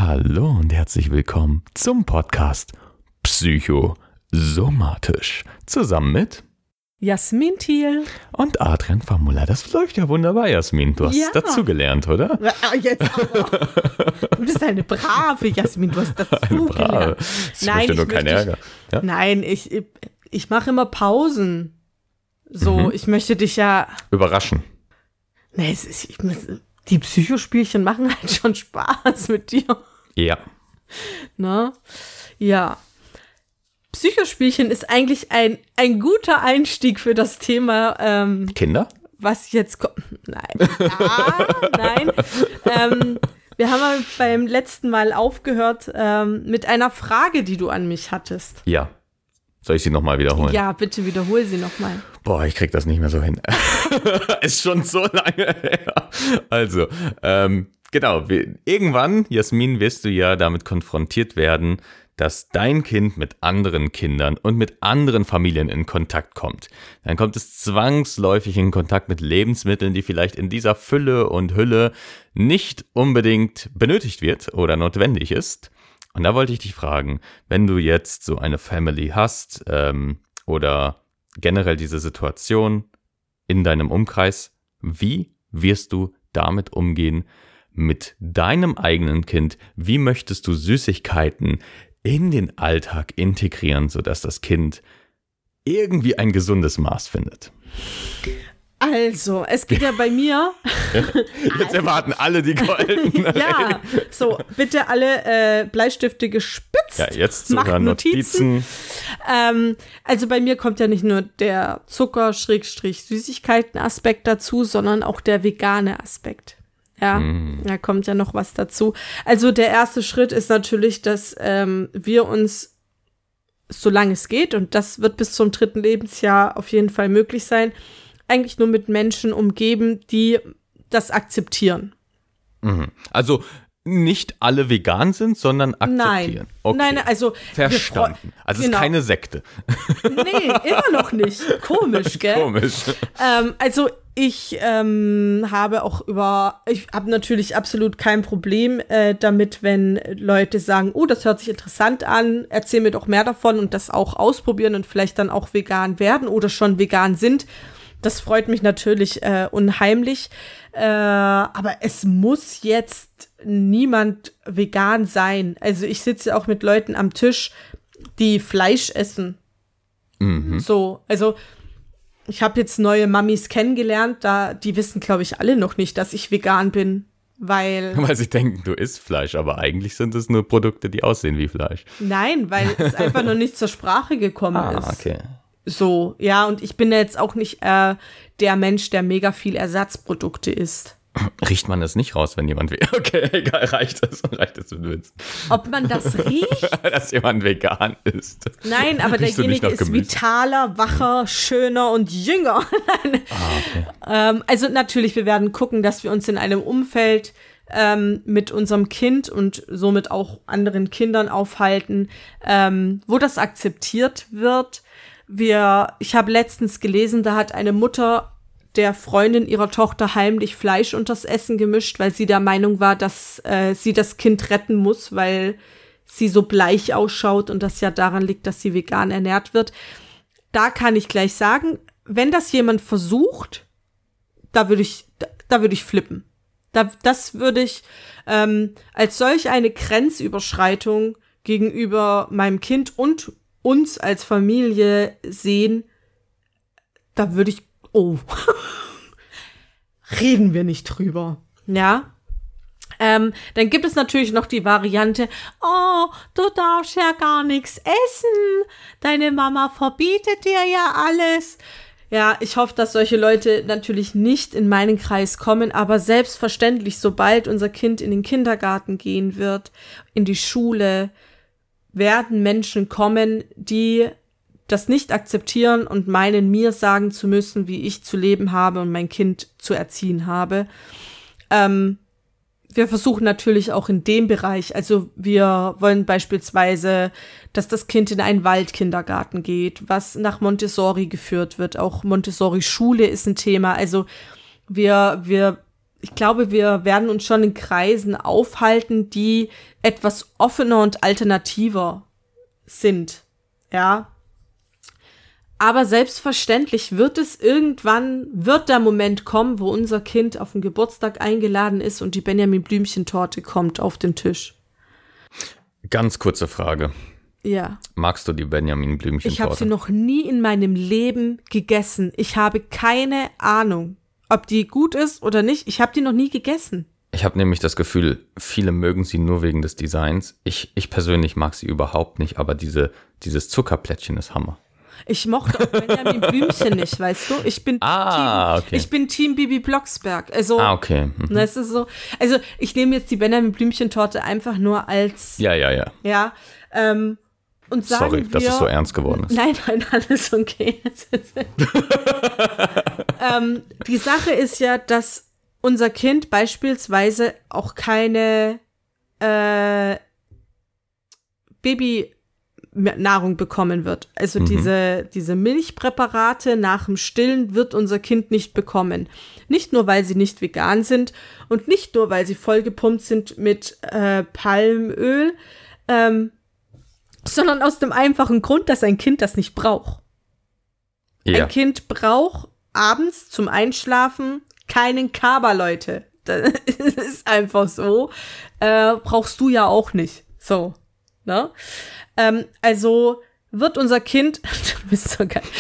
Hallo und herzlich willkommen zum Podcast Psychosomatisch. Zusammen mit Jasmin Thiel und Adrian Famula. Das läuft ja wunderbar, Jasmin. Du hast dazugelernt, oder? Jetzt aber. Du bist eine brave Jasmin, du hast dazugelernt. Ich möchte nur keinen Ärger. Ja? Nein, ich mache immer Pausen. So, ich möchte dich ja überraschen. Nee, die Psychospielchen machen halt schon Spaß mit dir. Ja. Na? Ja. Psychospielchen ist eigentlich ein guter Einstieg für das Thema Kinder? Was jetzt kommt. Nein. Nein. Wir haben beim letzten Mal aufgehört mit einer Frage, die du an mich hattest. Ja. Soll ich sie nochmal wiederholen? Ja, bitte wiederhol sie nochmal. Boah, ich krieg das nicht mehr so hin. Ist schon so lange her. Also, genau. Irgendwann, Jasmin, wirst du ja damit konfrontiert werden, dass dein Kind mit anderen Kindern und mit anderen Familien in Kontakt kommt. Dann kommt es zwangsläufig in Kontakt mit Lebensmitteln, die vielleicht in dieser Fülle und Hülle nicht unbedingt benötigt wird oder notwendig ist. Und da wollte ich dich fragen, wenn du jetzt so eine Family hast oder generell diese Situation in deinem Umkreis, wie wirst du damit umgehen mit deinem eigenen Kind? Wie möchtest du Süßigkeiten in den Alltag integrieren, sodass das Kind irgendwie ein gesundes Maß findet? Also, es geht ja bei mir. Jetzt erwarten alle die goldenen. Ja, so, bitte alle Bleistifte gespitzt. Ja, jetzt sogar Notizen. Also bei mir kommt ja nicht nur der Zucker-Süßigkeiten-Aspekt dazu, sondern auch der vegane Aspekt. Ja, da kommt ja noch was dazu. Also der erste Schritt ist natürlich, dass wir uns, solange es geht, und das wird bis zum 3. Lebensjahr auf jeden Fall möglich sein, eigentlich nur mit Menschen umgeben, die das akzeptieren. Also nicht alle vegan sind, sondern akzeptieren. Nein, also verstanden. Also genau. Es ist keine Sekte. Nee, immer noch nicht. Komisch, gell? Komisch. Also ich habe natürlich absolut kein Problem damit, wenn Leute sagen, oh, das hört sich interessant an, erzähl mir doch mehr davon und das auch ausprobieren und vielleicht dann auch vegan werden oder schon vegan sind. Das freut mich natürlich unheimlich. Aber es muss jetzt niemand vegan sein. Also ich sitze auch mit Leuten am Tisch, die Fleisch essen. So, also ich habe jetzt neue Mamis kennengelernt, die wissen, glaube ich, alle noch nicht, dass ich vegan bin. Weil sie denken, du isst Fleisch, aber eigentlich sind es nur Produkte, die aussehen wie Fleisch. Nein, weil es einfach noch nicht zur Sprache gekommen ist. Okay. So, ja, und ich bin jetzt auch nicht der Mensch, der mega viel Ersatzprodukte isst. Riecht man das nicht raus, wenn jemand okay, egal, reicht das, wenn du willst. Ob man das riecht? Dass jemand vegan ist. Nein, aber derjenige ist vitaler, wacher, schöner und jünger. Okay. Also natürlich, wir werden gucken, dass wir uns in einem Umfeld mit unserem Kind und somit auch anderen Kindern aufhalten, wo das akzeptiert wird. Ich habe letztens gelesen, da hat eine Mutter der Freundin ihrer Tochter heimlich Fleisch unters Essen gemischt, weil sie der Meinung war, dass sie das Kind retten muss, weil sie so bleich ausschaut und das ja daran liegt, dass sie vegan ernährt wird. Da kann ich gleich sagen, wenn das jemand versucht, da würde ich flippen. Das würde ich als solch eine Grenzüberschreitung gegenüber meinem Kind und uns als Familie sehen, da würde ich, reden wir nicht drüber, ja. Dann gibt es natürlich noch die Variante, oh, du darfst ja gar nichts essen, deine Mama verbietet dir ja alles. Ja, ich hoffe, dass solche Leute natürlich nicht in meinen Kreis kommen, aber selbstverständlich, sobald unser Kind in den Kindergarten gehen wird, in die Schule, werden Menschen kommen, die das nicht akzeptieren und meinen, mir sagen zu müssen, wie ich zu leben habe und mein Kind zu erziehen habe. Wir versuchen natürlich auch in dem Bereich, also wir wollen beispielsweise, dass das Kind in einen Waldkindergarten geht, was nach Montessori geführt wird. Auch Montessori-Schule ist ein Thema. Also wir ich glaube, wir werden uns schon in Kreisen aufhalten, die etwas offener und alternativer sind. Ja. Aber selbstverständlich wird der Moment kommen, wo unser Kind auf den Geburtstag eingeladen ist und die Benjamin-Blümchen-Torte kommt auf den Tisch. Ganz kurze Frage. Ja. Magst du die Benjamin-Blümchen-Torte? Ich habe sie noch nie in meinem Leben gegessen. Ich habe keine Ahnung, ob die gut ist oder nicht. Ich habe die noch nie gegessen. Ich habe nämlich das Gefühl, viele mögen sie nur wegen des Designs. Ich persönlich mag sie überhaupt nicht, aber dieses Zuckerplättchen ist Hammer. Ich mochte auch Benjamin Blümchen nicht, weißt du? Ich bin Team Bibi Blocksberg. Also, okay. Das ist so. Also, ich nehme jetzt die Benjamin Blümchen-Torte einfach nur als. Ja. Ja. Und sagen Sorry, dass es so ernst geworden ist. Nein, alles okay. Die Sache ist ja, dass unser Kind beispielsweise auch keine Babynahrung bekommen wird. Also diese Milchpräparate nach dem Stillen wird unser Kind nicht bekommen. Nicht nur, weil sie nicht vegan sind und nicht nur, weil sie vollgepumpt sind mit Palmöl, sondern aus dem einfachen Grund, dass ein Kind das nicht braucht. Ja. Ein Kind braucht abends zum Einschlafen keinen Kaba, Leute. Das ist einfach so. Brauchst du ja auch nicht. So, ne? Also wird unser Kind, du bist so geil,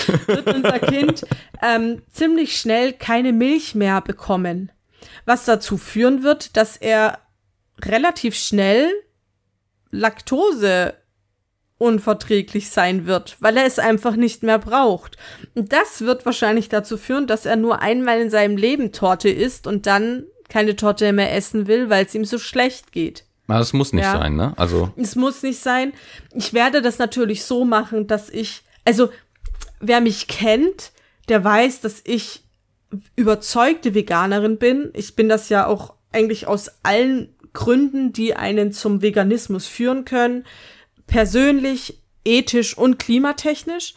ziemlich schnell keine Milch mehr bekommen. Was dazu führen wird, dass er relativ schnell Laktose unverträglich sein wird, weil er es einfach nicht mehr braucht. Und das wird wahrscheinlich dazu führen, dass er nur einmal in seinem Leben Torte isst und dann keine Torte mehr essen will, weil es ihm so schlecht geht. Aber es muss nicht sein, ne? Also es muss nicht sein. Ich werde das natürlich so machen, dass wer mich kennt, der weiß, dass ich überzeugte Veganerin bin. Ich bin das ja auch eigentlich aus allen Gründen, die einen zum Veganismus führen können. Persönlich, ethisch und klimatechnisch.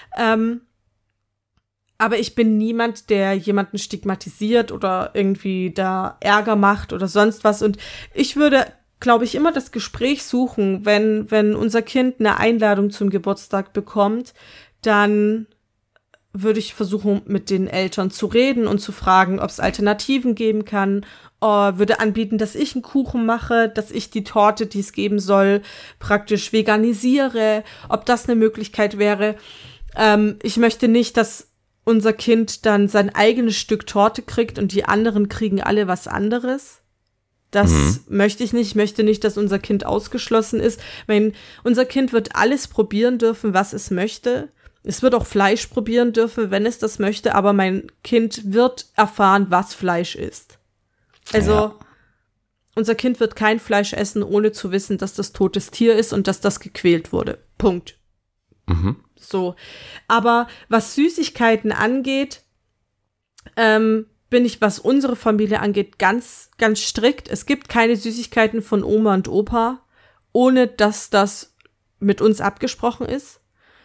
Aber ich bin niemand, der jemanden stigmatisiert oder irgendwie da Ärger macht oder sonst was. Und ich würde, glaube ich, immer das Gespräch suchen, wenn unser Kind eine Einladung zum Geburtstag bekommt, dann würde ich versuchen, mit den Eltern zu reden und zu fragen, ob es Alternativen geben kann. Würde anbieten, dass ich einen Kuchen mache, dass ich die Torte, die es geben soll, praktisch veganisiere, ob das eine Möglichkeit wäre. Ich möchte nicht, dass unser Kind dann sein eigenes Stück Torte kriegt und die anderen kriegen alle was anderes. Das möchte ich nicht. Ich möchte nicht, dass unser Kind ausgeschlossen ist. Unser Kind wird alles probieren dürfen, was es möchte. Es wird auch Fleisch probieren dürfen, wenn es das möchte, aber mein Kind wird erfahren, was Fleisch ist. Also, unser Kind wird kein Fleisch essen, ohne zu wissen, dass das totes Tier ist und dass das gequält wurde. Punkt. So. Aber was Süßigkeiten angeht, bin ich, was unsere Familie angeht, ganz, ganz strikt. Es gibt keine Süßigkeiten von Oma und Opa, ohne dass das mit uns abgesprochen ist.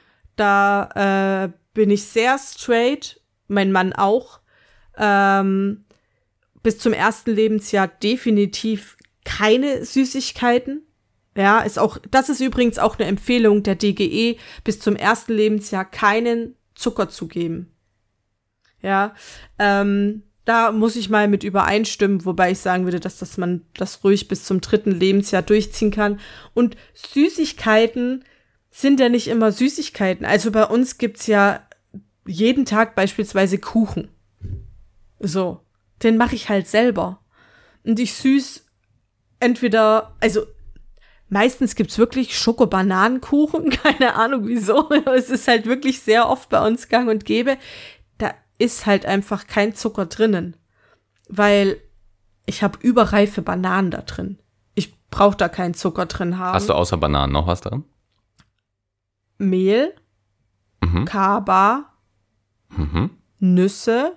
Da bin ich sehr straight, mein Mann auch. Bis zum 1. Lebensjahr definitiv keine Süßigkeiten. Ja, das ist übrigens auch eine Empfehlung der DGE, bis zum 1. Lebensjahr keinen Zucker zu geben. Ja, da muss ich mal mit übereinstimmen, wobei ich sagen würde, dass man das ruhig bis zum 3. Lebensjahr durchziehen kann. Und Süßigkeiten sind ja nicht immer Süßigkeiten. Also bei uns gibt's ja jeden Tag beispielsweise Kuchen. So. Den mache ich halt selber. Und ich süß entweder, also meistens gibt's wirklich Schoko-Bananenkuchen, keine Ahnung wieso. Es ist halt wirklich sehr oft bei uns gang und gäbe. Da ist halt einfach kein Zucker drinnen. Weil ich habe überreife Bananen da drin. Ich brauche da keinen Zucker drin haben. Hast du außer Bananen noch was drin? Mehl, Kaba, Nüsse.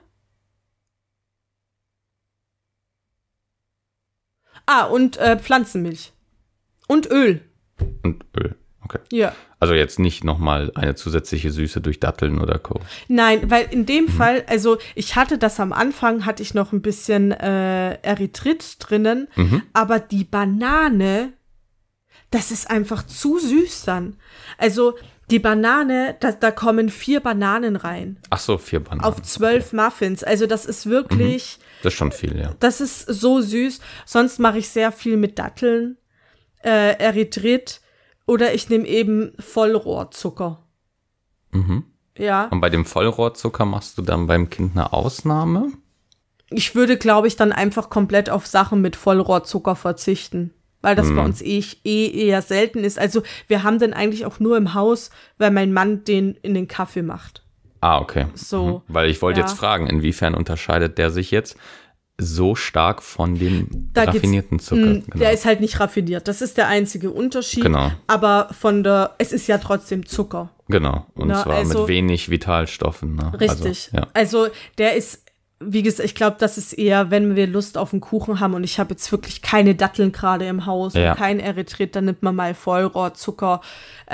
Und Pflanzenmilch. Und Öl. okay. Ja. Also jetzt nicht nochmal eine zusätzliche Süße durch Datteln oder Co. Nein, weil in dem Fall, also ich hatte das am Anfang, hatte ich noch ein bisschen Erythrit drinnen, aber die Banane, das ist einfach zu süß dann. Also die Banane, da kommen 4 Bananen rein. Ach so, 4 Bananen. Auf 12 Muffins. Also das ist wirklich... Das ist schon viel, ja. Das ist so süß. Sonst mache ich sehr viel mit Datteln, Erythrit oder ich nehme eben Vollrohrzucker. Ja. Und bei dem Vollrohrzucker machst du dann beim Kind eine Ausnahme? Ich würde, glaube ich, dann einfach komplett auf Sachen mit Vollrohrzucker verzichten, weil das bei uns eher selten ist. Also wir haben den eigentlich auch nur im Haus, weil mein Mann den in den Kaffee macht. Ah, okay. So. Weil ich wollte Ja. jetzt fragen, inwiefern unterscheidet der sich jetzt so stark von dem Da raffinierten Zucker? Der ist halt nicht raffiniert. Das ist der einzige Unterschied. Genau. Aber es ist ja trotzdem Zucker. Genau. Und Na, zwar also- mit wenig Vitalstoffen. Ne? Richtig. Also, ja. Also der ist, wie gesagt, ich glaube, das ist eher, wenn wir Lust auf einen Kuchen haben und ich habe jetzt wirklich keine Datteln gerade im Haus Ja. und kein Erythrit, dann nimmt man mal Vollrohrzucker.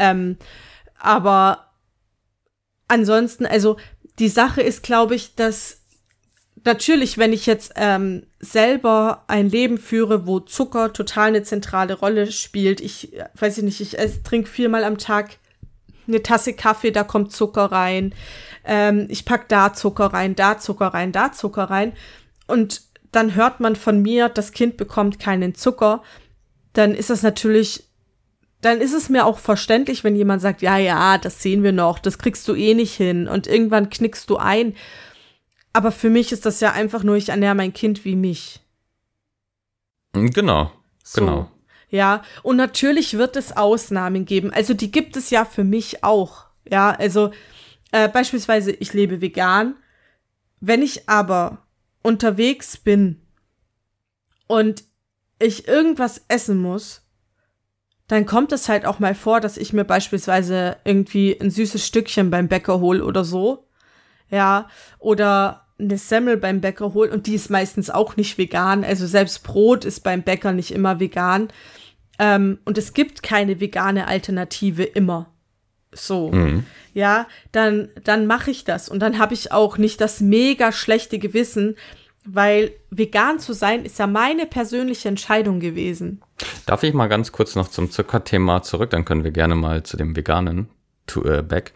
Aber ansonsten, also die Sache ist, glaube ich, dass natürlich, wenn ich jetzt selber ein Leben führe, wo Zucker total eine zentrale Rolle spielt, ich trinke 4-mal am Tag eine Tasse Kaffee, da kommt Zucker rein, ich pack da Zucker rein, da Zucker rein, da Zucker rein und dann hört man von mir, das Kind bekommt keinen Zucker, dann ist es mir auch verständlich, wenn jemand sagt, ja, das sehen wir noch, das kriegst du eh nicht hin und irgendwann knickst du ein. Aber für mich ist das ja einfach nur, ich ernähre mein Kind wie mich. Genau. So. Genau. Ja, und natürlich wird es Ausnahmen geben. Also die gibt es ja für mich auch. Ja, also beispielsweise, ich lebe vegan. Wenn ich aber unterwegs bin und ich irgendwas essen muss, dann kommt es halt auch mal vor, dass ich mir beispielsweise irgendwie ein süßes Stückchen beim Bäcker hole oder so. Ja, oder eine Semmel beim Bäcker hole und die ist meistens auch nicht vegan. Also selbst Brot ist beim Bäcker nicht immer vegan. Und es gibt keine vegane Alternative immer. So, ja, dann mache ich das. Und dann habe ich auch nicht das mega schlechte Gewissen, weil vegan zu sein ist ja meine persönliche Entscheidung gewesen. Darf ich mal ganz kurz noch zum Zuckerthema zurück? Dann können wir gerne mal zu dem Veganen back.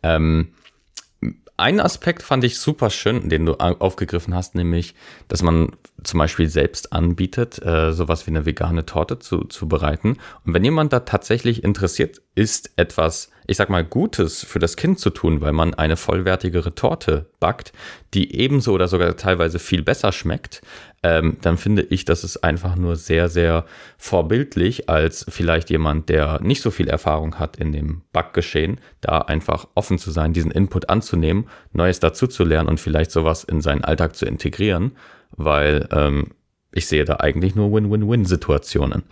Einen Aspekt fand ich super schön, den du aufgegriffen hast, nämlich, dass man zum Beispiel selbst anbietet, sowas wie eine vegane Torte zu bereiten. Und wenn jemand da tatsächlich interessiert ist, etwas, ich sag mal, Gutes für das Kind zu tun, weil man eine vollwertigere Torte backt, die ebenso oder sogar teilweise viel besser schmeckt, dann finde ich, das ist einfach nur sehr, sehr vorbildlich, als vielleicht jemand, der nicht so viel Erfahrung hat in dem Backgeschehen, da einfach offen zu sein, diesen Input anzunehmen, Neues dazu zu lernen und vielleicht sowas in seinen Alltag zu integrieren, weil ich sehe da eigentlich nur Win-Win-Win-Situationen.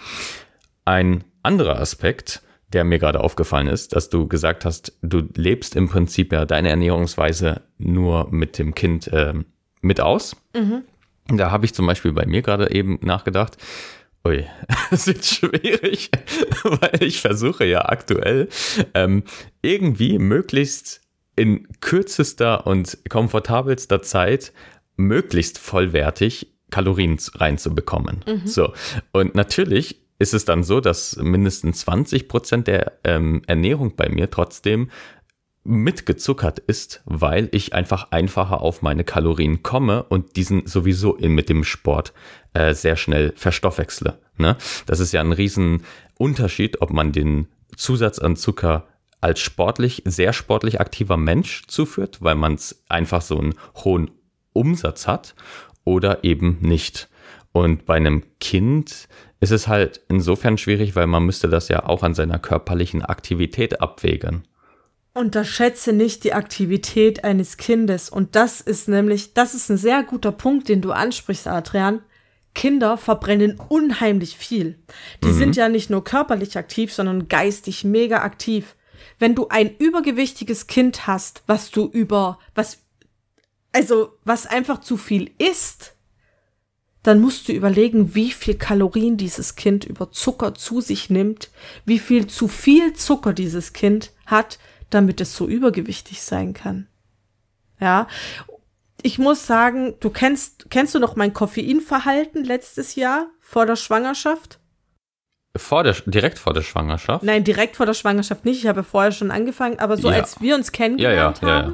Ein anderer Aspekt, der mir gerade aufgefallen ist, dass du gesagt hast, du lebst im Prinzip ja deine Ernährungsweise nur mit dem Kind mit aus. Da habe ich zum Beispiel bei mir gerade eben nachgedacht, ui, das wird schwierig, weil ich versuche ja aktuell irgendwie möglichst in kürzester und komfortabelster Zeit möglichst vollwertig Kalorien reinzubekommen. So, und natürlich ist es dann so, dass mindestens 20% der Ernährung bei mir trotzdem mitgezuckert ist, weil ich einfach einfacher auf meine Kalorien komme und diesen sowieso mit dem Sport sehr schnell verstoffwechsle. Ne? Das ist ja ein riesen Unterschied, ob man den Zusatz an Zucker als sehr sportlich aktiver Mensch zuführt, weil man einfach so einen hohen Umsatz hat oder eben nicht. Und bei einem Kind ist es halt insofern schwierig, weil man müsste das ja auch an seiner körperlichen Aktivität abwägen. Unterschätze nicht die Aktivität eines Kindes. Und das ist ein sehr guter Punkt, den du ansprichst, Adrian. Kinder verbrennen unheimlich viel. Die sind ja nicht nur körperlich aktiv, sondern geistig mega aktiv. Wenn du ein übergewichtiges Kind hast, was einfach zu viel isst, dann musst du überlegen, wie viel Kalorien dieses Kind über Zucker zu sich nimmt, wie viel zu viel Zucker dieses Kind hat, damit es so übergewichtig sein kann. Ja, ich muss sagen, kennst du noch mein Koffeinverhalten letztes Jahr vor der Schwangerschaft? Direkt vor der Schwangerschaft? Nein, direkt vor der Schwangerschaft nicht. Ich habe vorher schon angefangen, aber so als wir uns kennengelernt haben.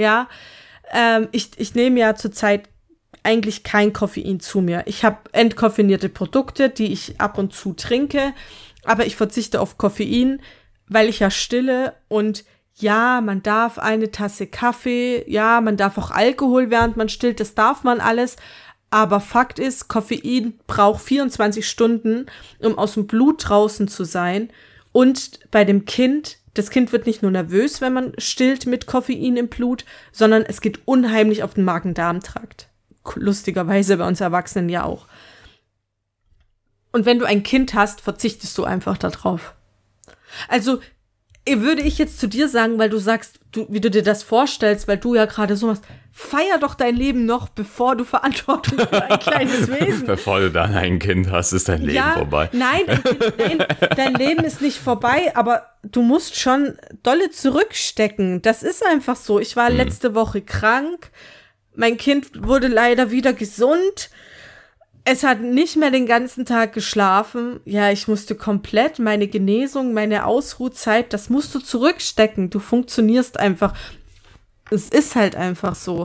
Ich nehme ja zurzeit eigentlich kein Koffein zu mir. Ich habe entkoffeinierte Produkte, die ich ab und zu trinke, aber ich verzichte auf Koffein, weil ich ja stille und ja, man darf eine Tasse Kaffee, ja, man darf auch Alkohol, während man stillt, das darf man alles, aber Fakt ist, Koffein braucht 24 Stunden, um aus dem Blut draußen zu sein und bei dem Kind, das Kind wird nicht nur nervös, wenn man stillt mit Koffein im Blut, sondern es geht unheimlich auf den Magen-Darm-Trakt. Lustigerweise bei uns Erwachsenen ja auch. Und wenn du ein Kind hast, verzichtest du einfach darauf. Also würde ich jetzt zu dir sagen, weil du sagst, wie du dir das vorstellst, weil du ja gerade so machst, feier doch dein Leben noch, bevor du Verantwortung für ein kleines Wesen. Bevor du dann ein Kind hast, ist dein Leben vorbei. Nein, dein Leben ist nicht vorbei, aber du musst schon dolle zurückstecken. Das ist einfach so. Ich war letzte Woche krank. Mein Kind wurde leider wieder gesund. Es hat nicht mehr den ganzen Tag geschlafen. Ja, ich musste komplett meine Genesung, meine Ausruhzeit, das musst du zurückstecken. Du funktionierst einfach. Es ist halt einfach so.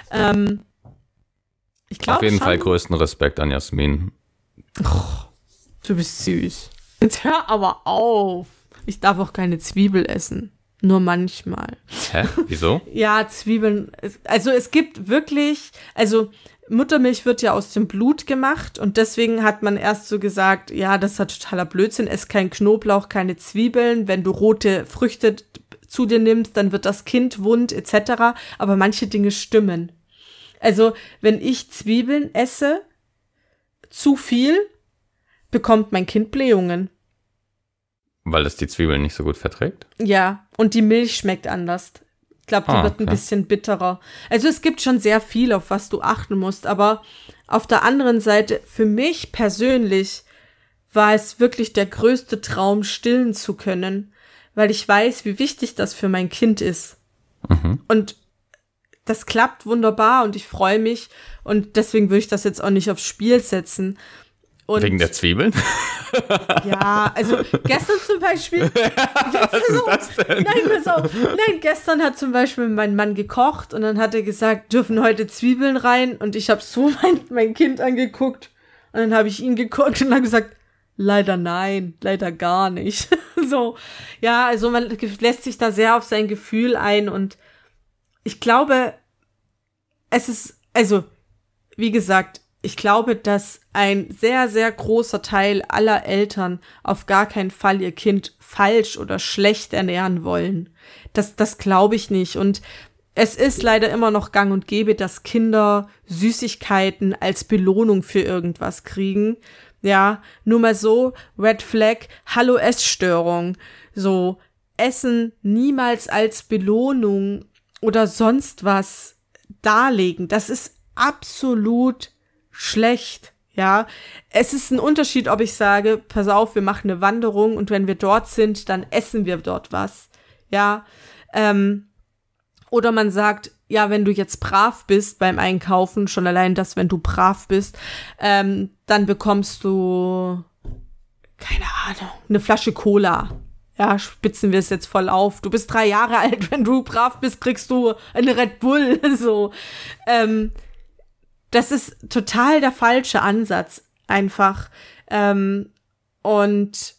Ich glaube auf jeden Fall größten Respekt an Jasmin. Oh, du bist süß. Jetzt hör aber auf. Ich darf auch keine Zwiebel essen. Nur manchmal. Hä? Wieso? Ja, Zwiebeln. Also es gibt wirklich, Muttermilch wird ja aus dem Blut gemacht und deswegen hat man erst so gesagt, ja, das ist ja totaler Blödsinn, ess kein Knoblauch, keine Zwiebeln, wenn du rote Früchte zu dir nimmst, dann wird das Kind wund etc. Aber manche Dinge stimmen. Also wenn ich Zwiebeln esse, zu viel, bekommt mein Kind Blähungen. Weil es die Zwiebeln nicht so gut verträgt? Ja, und die Milch schmeckt anders. Ich glaube, die wird ein bisschen bitterer. Also es gibt schon sehr viel, auf was du achten musst, aber auf der anderen Seite, für mich persönlich, war es wirklich der größte Traum, stillen zu können, weil ich weiß, wie wichtig das für mein Kind ist. Mhm. Und das klappt wunderbar und ich freue mich und deswegen würde ich das jetzt auch nicht aufs Spiel setzen. Und wegen der Zwiebeln? Ja, also gestern zum Beispiel. Was ist das denn? Nein, pass auf. Nein, gestern hat zum Beispiel mein Mann gekocht und dann hat er gesagt, dürfen heute Zwiebeln rein? Und ich habe so mein Kind angeguckt und dann habe ich ihn geguckt und dann gesagt, leider nein, leider gar nicht. So, ja, also man lässt sich da sehr auf sein Gefühl ein und ich glaube, es ist, also, wie gesagt, ich glaube, dass ein sehr, sehr großer Teil aller Eltern auf gar keinen Fall ihr Kind falsch oder schlecht ernähren wollen. Das glaube ich nicht. Und es ist leider immer noch gang und gäbe, dass Kinder Süßigkeiten als Belohnung für irgendwas kriegen. Ja, nur mal so, Red Flag, hallo Essstörung. So, Essen niemals als Belohnung oder sonst was darlegen. Das ist absolut schlecht, ja. Es ist ein Unterschied, ob ich sage, pass auf, wir machen eine Wanderung und wenn wir dort sind, dann essen wir dort was, ja. Oder man sagt, ja, wenn du jetzt brav bist beim Einkaufen, schon allein das, wenn du brav bist, dann bekommst du, keine Ahnung, eine Flasche Cola. Ja, spitzen wir es jetzt voll auf. Du bist 3 Jahre alt, wenn du brav bist, kriegst du eine Red Bull, so. Das ist total der falsche Ansatz, einfach. Und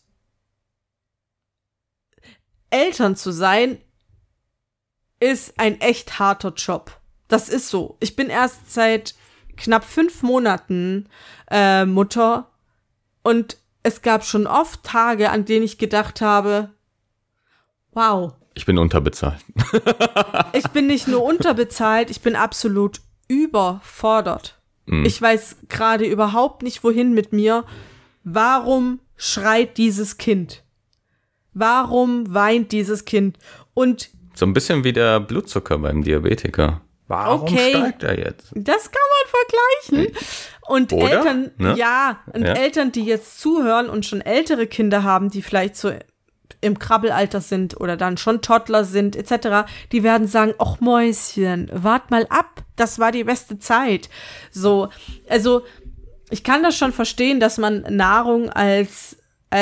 Eltern zu sein, ist ein echt harter Job. Das ist so. Ich bin erst seit knapp 5 Monaten Mutter und es gab schon oft Tage, an denen ich gedacht habe, wow. Ich bin unterbezahlt. Ich bin nicht nur unterbezahlt, ich bin absolut überfordert. Ich weiß gerade überhaupt nicht, wohin mit mir. Warum schreit dieses Kind? Warum weint dieses Kind? Und so ein bisschen wie der Blutzucker beim Diabetiker. Warum steigt er jetzt? Das kann man vergleichen. Und Oder? Eltern, Ne? Eltern, die jetzt zuhören und schon ältere Kinder haben, die vielleicht so im Krabbelalter sind oder dann schon Toddler sind, etc., die werden sagen, ach Mäuschen, wart mal ab, das war die beste Zeit. So, also ich kann das schon verstehen, dass man Nahrung als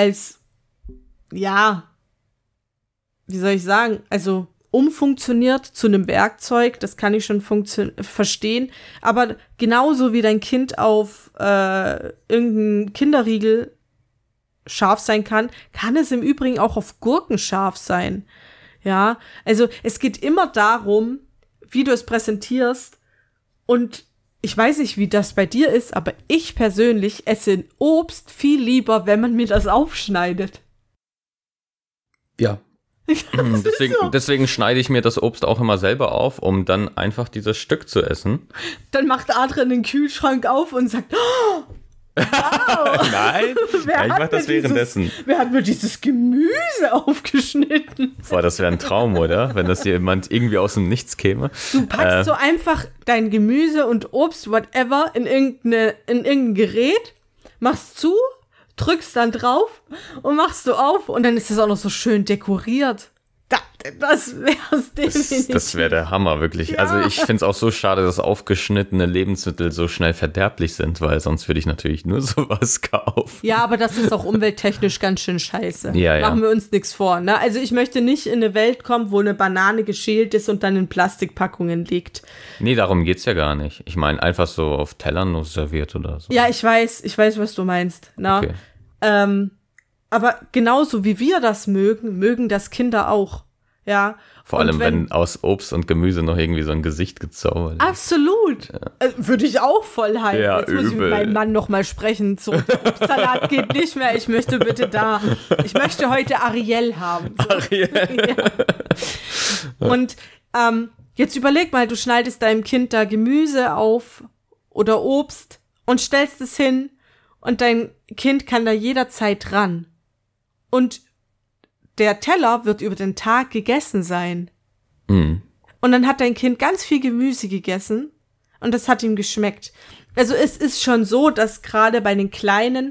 ja, wie soll ich sagen, also umfunktioniert zu einem Werkzeug, das kann ich schon verstehen, aber genauso wie dein Kind auf irgendeinen Kinderriegel scharf sein kann es im Übrigen auch auf Gurken scharf sein. Ja, also es geht immer darum, wie du es präsentierst, und ich weiß nicht, wie das bei dir ist, aber ich persönlich esse Obst viel lieber, wenn man mir das aufschneidet. Ja. Deswegen schneide ich mir das Obst auch immer selber auf, um dann einfach dieses Stück zu essen. Dann macht Adrian den Kühlschrank auf und sagt, oh, wow. Nein, ich mache das währenddessen. Wer hat mir dieses Gemüse aufgeschnitten? Boah, das wäre ein Traum, oder? Wenn das jemand irgendwie aus dem Nichts käme. Du packst so einfach dein Gemüse und Obst, whatever, in irgendein Gerät, machst zu, drückst dann drauf und machst du auf und dann ist das auch noch so schön dekoriert. Das wär's definitiv. Das wäre der Hammer, wirklich. Ja. Also ich finde es auch so schade, dass aufgeschnittene Lebensmittel so schnell verderblich sind, weil sonst würde ich natürlich nur sowas kaufen. Ja, aber das ist auch umwelttechnisch ganz schön scheiße. Ja. Machen wir uns nichts vor. Ne? Also ich möchte nicht in eine Welt kommen, wo eine Banane geschält ist und dann in Plastikpackungen liegt. Nee, darum geht's ja gar nicht. Ich meine, einfach so auf Tellern nur serviert oder so. Ja, ich weiß, was du meinst. Na? Okay. Aber genauso wie wir das mögen das Kinder auch. Ja. Vor allem, wenn aus Obst und Gemüse noch irgendwie so ein Gesicht gezaubert ist. Absolut. Ja. Würde ich auch voll halten. Ja, jetzt muss ich mit meinem Mann noch mal sprechen. So, Obstsalat geht nicht mehr. Ich möchte heute Ariel haben. So. Ariel. Ja. Und jetzt überleg mal, du schneidest deinem Kind da Gemüse auf oder Obst und stellst es hin und dein Kind kann da jederzeit ran. Und der Teller wird über den Tag gegessen sein. Mhm. Und dann hat dein Kind ganz viel Gemüse gegessen und das hat ihm geschmeckt. Also es ist schon so, dass gerade bei den Kleinen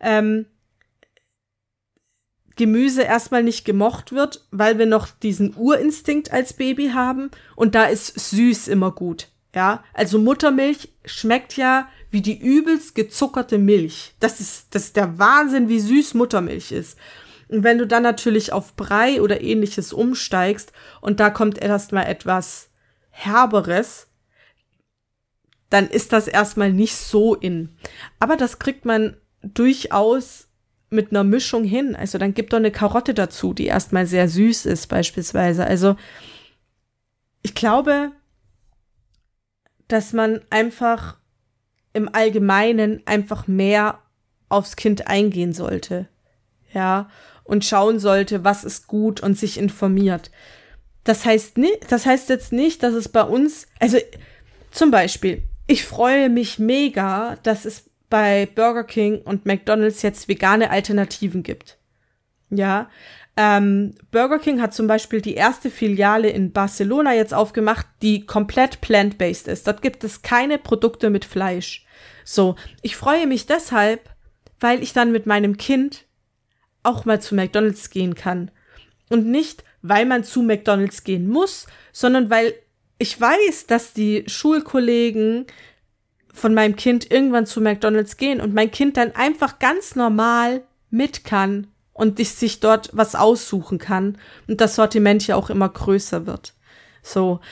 Gemüse erstmal nicht gemocht wird, weil wir noch diesen Urinstinkt als Baby haben und da ist süß immer gut. Ja, also Muttermilch schmeckt ja wie die übelst gezuckerte Milch. Das ist der Wahnsinn, wie süß Muttermilch ist. Und wenn du dann natürlich auf Brei oder ähnliches umsteigst und da kommt erstmal etwas Herberes, dann ist das erstmal nicht so in. Aber das kriegt man durchaus mit einer Mischung hin. Also dann gibt doch eine Karotte dazu, die erstmal sehr süß ist beispielsweise. Also ich glaube, dass man einfach im Allgemeinen einfach mehr aufs Kind eingehen sollte. Ja, und schauen sollte, was ist gut und sich informiert. Das heißt jetzt nicht, dass es bei uns, also zum Beispiel, ich freue mich mega, dass es bei Burger King und McDonald's jetzt vegane Alternativen gibt. Ja, Burger King hat zum Beispiel die erste Filiale in Barcelona jetzt aufgemacht, die komplett plant-based ist. Dort gibt es keine Produkte mit Fleisch. So, ich freue mich deshalb, weil ich dann mit meinem Kind auch mal zu McDonald's gehen kann. Und nicht, weil man zu McDonald's gehen muss, sondern weil ich weiß, dass die Schulkollegen von meinem Kind irgendwann zu McDonald's gehen und mein Kind dann einfach ganz normal mit kann und sich dort was aussuchen kann und das Sortiment ja auch immer größer wird. So,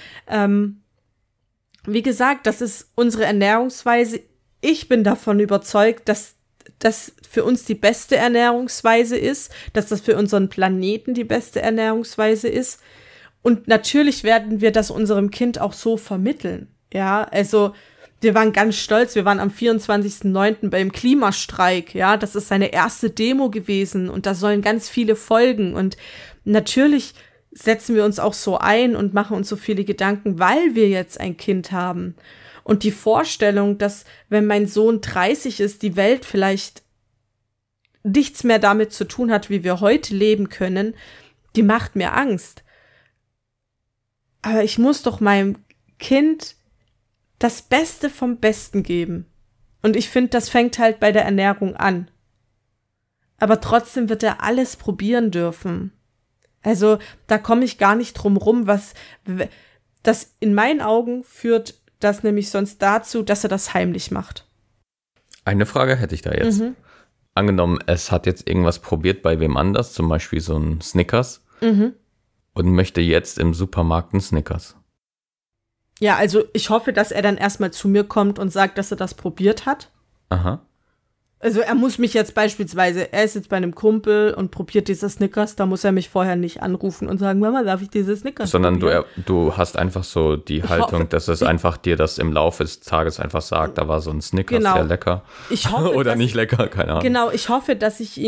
wie gesagt, das ist unsere Ernährungsweise. Ich bin davon überzeugt, dass das für uns die beste Ernährungsweise ist, dass das für unseren Planeten die beste Ernährungsweise ist. Und natürlich werden wir das unserem Kind auch so vermitteln. Ja, also wir waren ganz stolz, wir waren am 24.09. beim Klimastreik. Ja, das ist seine erste Demo gewesen und da sollen ganz viele folgen. Und natürlich setzen wir uns auch so ein und machen uns so viele Gedanken, weil wir jetzt ein Kind haben. Und die Vorstellung, dass, wenn mein Sohn 30 ist, die Welt vielleicht nichts mehr damit zu tun hat, wie wir heute leben können, die macht mir Angst. Aber ich muss doch meinem Kind das Beste vom Besten geben. Und ich finde, das fängt halt bei der Ernährung an. Aber trotzdem wird er alles probieren dürfen. Also da komme ich gar nicht drum rum, das in meinen Augen führt das nämlich sonst dazu, dass er das heimlich macht. Eine Frage hätte ich da jetzt. Angenommen, es hat jetzt irgendwas probiert bei wem anders, zum Beispiel so ein Snickers, und möchte jetzt im Supermarkt einen Snickers. Ja, also ich hoffe, dass er dann erstmal zu mir kommt und sagt, dass er das probiert hat. Aha. Also er muss mich jetzt beispielsweise, er ist jetzt bei einem Kumpel und probiert diese Snickers, da muss er mich vorher nicht anrufen und sagen, Mama, darf ich diese Snickers Sondern probieren? du hast einfach so die Haltung, dass es einfach dir das im Laufe des Tages einfach sagt, da war so ein Snickers, der lecker. Ich hoffe, oder nicht lecker, keine Ahnung. Genau, ich hoffe, dass ich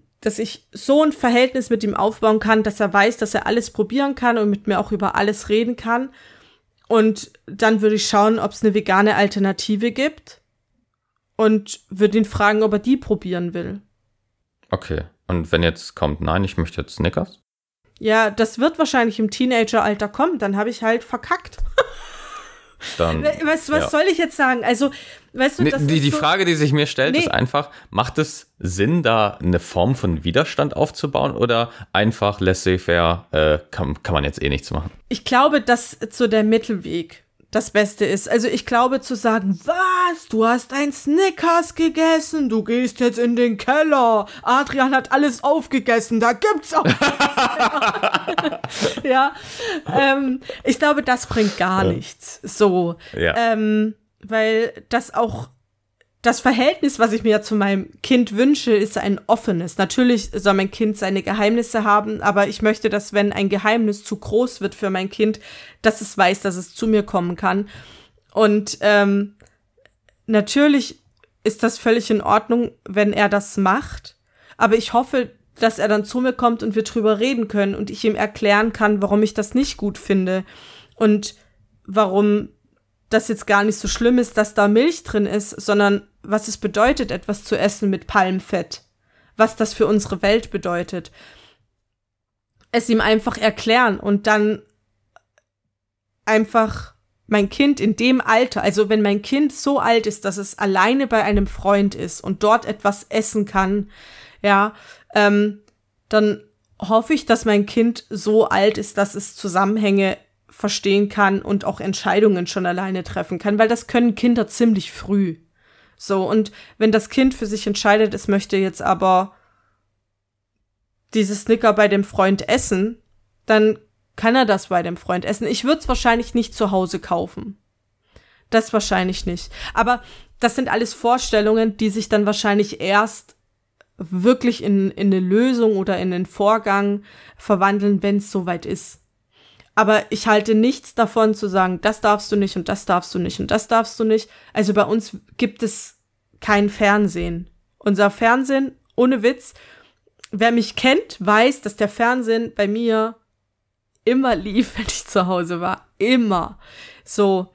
so ein Verhältnis mit ihm aufbauen kann, dass er weiß, dass er alles probieren kann und mit mir auch über alles reden kann. Und dann würde ich schauen, ob es eine vegane Alternative gibt. Und würde ihn fragen, ob er die probieren will. Okay. Und wenn jetzt kommt, nein, ich möchte jetzt Snickers? Ja, das wird wahrscheinlich im Teenageralter kommen. Dann habe ich halt verkackt. Dann, was soll ich jetzt sagen? Also, weißt du, das ist die Frage, die sich mir stellt, ist einfach, macht es Sinn, da eine Form von Widerstand aufzubauen oder einfach laissez-faire, kann man jetzt eh nichts machen? Ich glaube, dass so der Mittelweg das Beste ist. Also ich glaube zu sagen, was? Du hast ein Snickers gegessen? Du gehst jetzt in den Keller. Adrian hat alles aufgegessen. Da gibt's auch nichts mehr. Ja, ich glaube, das bringt gar nichts. So, weil das auch das Verhältnis, was ich mir zu meinem Kind wünsche, ist ein offenes. Natürlich soll mein Kind seine Geheimnisse haben, aber ich möchte, dass, wenn ein Geheimnis zu groß wird für mein Kind, dass es weiß, dass es zu mir kommen kann. Und natürlich ist das völlig in Ordnung, wenn er das macht. Aber ich hoffe, dass er dann zu mir kommt und wir drüber reden können und ich ihm erklären kann, warum ich das nicht gut finde und warum das jetzt gar nicht so schlimm ist, dass da Milch drin ist, sondern was es bedeutet, etwas zu essen mit Palmfett. Was das für unsere Welt bedeutet. Es ihm einfach erklären und dann einfach mein Kind in dem Alter, also wenn mein Kind so alt ist, dass es alleine bei einem Freund ist und dort etwas essen kann, ja, dann hoffe ich, dass mein Kind so alt ist, dass es Zusammenhänge verstehen kann und auch Entscheidungen schon alleine treffen kann, weil das können Kinder ziemlich früh. So, und wenn das Kind für sich entscheidet, es möchte jetzt aber dieses Snicker bei dem Freund essen, dann kann er das bei dem Freund essen. Ich würde es wahrscheinlich nicht zu Hause kaufen. Das wahrscheinlich nicht. Aber das sind alles Vorstellungen, die sich dann wahrscheinlich erst wirklich in eine Lösung oder in einen Vorgang verwandeln, wenn es soweit ist. Aber ich halte nichts davon zu sagen, das darfst du nicht und das darfst du nicht und das darfst du nicht. Also bei uns gibt es kein Fernsehen. Unser Fernsehen, ohne Witz, wer mich kennt, weiß, dass der Fernsehen bei mir immer lief, wenn ich zu Hause war. Immer. So.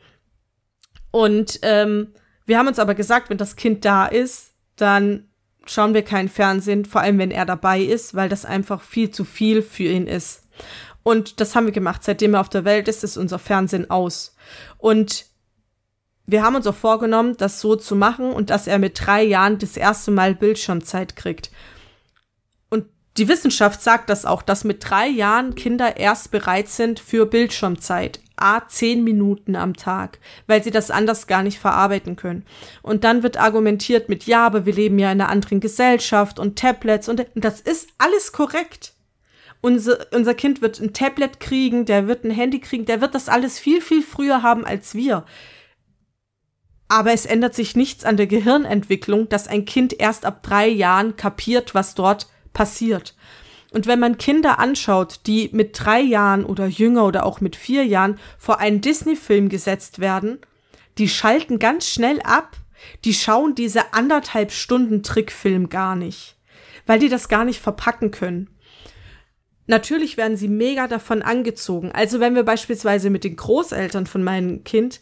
Und wir haben uns aber gesagt, wenn das Kind da ist, dann schauen wir kein Fernsehen, vor allem wenn er dabei ist, weil das einfach viel zu viel für ihn ist. Und das haben wir gemacht. Seitdem er auf der Welt ist, ist unser Fernsehen aus. Und wir haben uns auch vorgenommen, das so zu machen und dass er mit 3 Jahren das erste Mal Bildschirmzeit kriegt. Und die Wissenschaft sagt das auch, dass mit 3 Jahren Kinder erst bereit sind für Bildschirmzeit. 10 Minuten am Tag, weil sie das anders gar nicht verarbeiten können. Und dann wird argumentiert mit, ja, aber wir leben ja in einer anderen Gesellschaft und Tablets und das ist alles korrekt. Unser Kind wird ein Tablet kriegen, der wird ein Handy kriegen, der wird das alles viel, viel früher haben als wir. Aber es ändert sich nichts an der Gehirnentwicklung, dass ein Kind erst ab 3 Jahren kapiert, was dort passiert. Und wenn man Kinder anschaut, die mit 3 Jahren oder jünger oder auch mit 4 Jahren vor einen Disney-Film gesetzt werden, die schalten ganz schnell ab, die schauen diese 1,5 Stunden Trickfilm gar nicht, weil die das gar nicht verpacken können. Natürlich werden sie mega davon angezogen. Also wenn wir beispielsweise mit den Großeltern von meinem Kind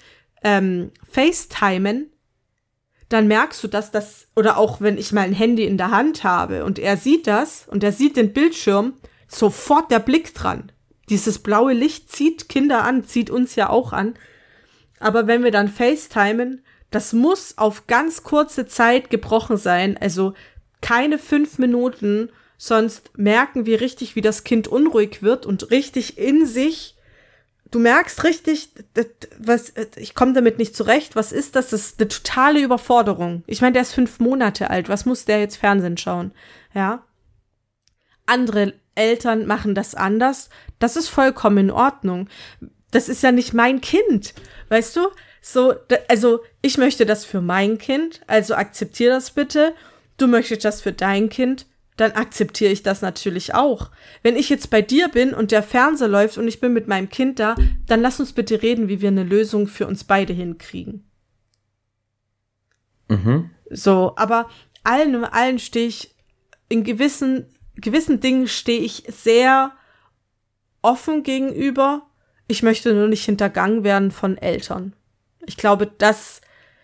FaceTimen, dann merkst du, dass das, oder auch wenn ich mein Handy in der Hand habe und er sieht das und er sieht den Bildschirm, sofort der Blick dran. Dieses blaue Licht zieht Kinder an, zieht uns ja auch an. Aber wenn wir dann FaceTimen, das muss auf ganz kurze Zeit gebrochen sein. Also keine 5 Minuten, sonst merken wir richtig, wie das Kind unruhig wird und richtig in sich. Du merkst richtig, ich komme damit nicht zurecht. Was ist das? Das ist eine totale Überforderung. Ich meine, der ist 5 Monate alt. Was muss der jetzt Fernsehen schauen? Ja. Andere Eltern machen das anders. Das ist vollkommen in Ordnung. Das ist ja nicht mein Kind. Weißt du? So, also ich möchte das für mein Kind. Also akzeptiere das bitte. Du möchtest das für dein Kind. Dann akzeptiere ich das natürlich auch. Wenn ich jetzt bei dir bin und der Fernseher läuft und ich bin mit meinem Kind da, dann lass uns bitte reden, wie wir eine Lösung für uns beide hinkriegen. So, aber allen stehe ich, in gewissen Dingen stehe ich sehr offen gegenüber. Ich möchte nur nicht hintergangen werden von Eltern. Ich glaube, das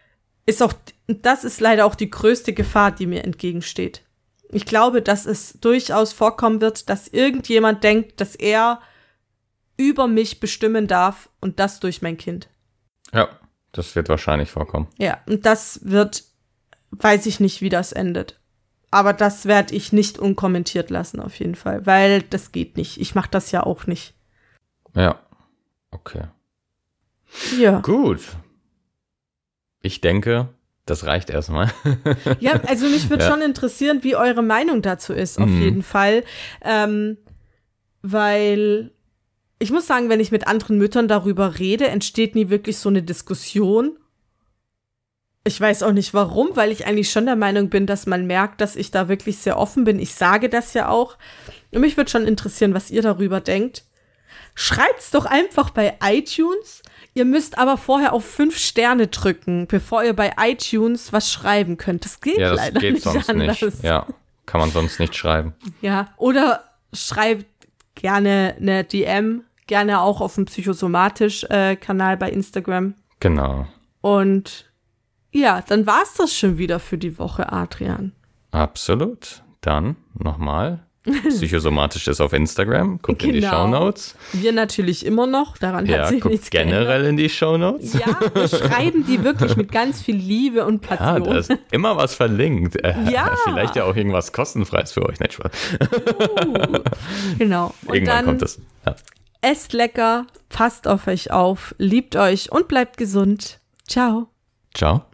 ist leider auch die größte Gefahr, die mir entgegensteht. Ich glaube, dass es durchaus vorkommen wird, dass irgendjemand denkt, dass er über mich bestimmen darf und das durch mein Kind. Ja, das wird wahrscheinlich vorkommen. Ja, und weiß ich nicht, wie das endet. Aber das werde ich nicht unkommentiert lassen, auf jeden Fall, weil das geht nicht. Ich mache das ja auch nicht. Ja, okay. Ja. Gut. Ich denke, das reicht erstmal. Ja, also mich würde schon interessieren, wie eure Meinung dazu ist, auf jeden Fall. Weil ich muss sagen, wenn ich mit anderen Müttern darüber rede, entsteht nie wirklich so eine Diskussion. Ich weiß auch nicht warum, weil ich eigentlich schon der Meinung bin, dass man merkt, dass ich da wirklich sehr offen bin. Ich sage das ja auch. Und mich würde schon interessieren, was ihr darüber denkt. Schreibt's doch einfach bei iTunes. Ihr müsst aber vorher auf 5 Sterne drücken, bevor ihr bei iTunes was schreiben könnt. Das geht leider nicht. Ja, das geht sonst anders. Nicht. Ja, kann man sonst nicht schreiben. Ja, oder schreibt gerne eine DM, gerne auch auf dem Psychosomatisch-Kanal bei Instagram. Genau. Und ja, dann war's das schon wieder für die Woche, Adrian. Absolut. Dann nochmal. Psychosomatisch ist auf Instagram. Guckt in die Shownotes. Wir natürlich immer noch. Daran hat sich nichts geändert. Generell in die Shownotes. Ja, wir schreiben die wirklich mit ganz viel Liebe und Passion. Ja, da ist immer was verlinkt. Ja. Vielleicht ja auch irgendwas kostenfreies für euch. Nicht Spaß. Genau. Und irgendwann dann kommt es. Ja. Esst lecker, passt auf euch auf, liebt euch und bleibt gesund. Ciao. Ciao.